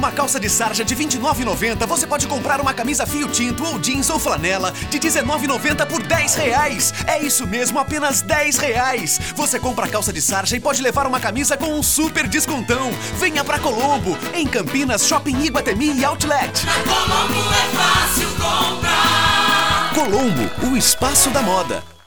uma calça de sarja de R$ 29,90, você pode comprar uma camisa fio tinto ou jeans ou flanela de R$ 19,90 por R$ 10. É isso mesmo, apenas R$ 10. Você compra a calça de sarja e pode levar uma camisa com um super descontão. Venha pra Colombo, em Campinas, Shopping Iguatemi e Outlet. Na Colombo é fácil comprar. Colombo, o espaço da moda.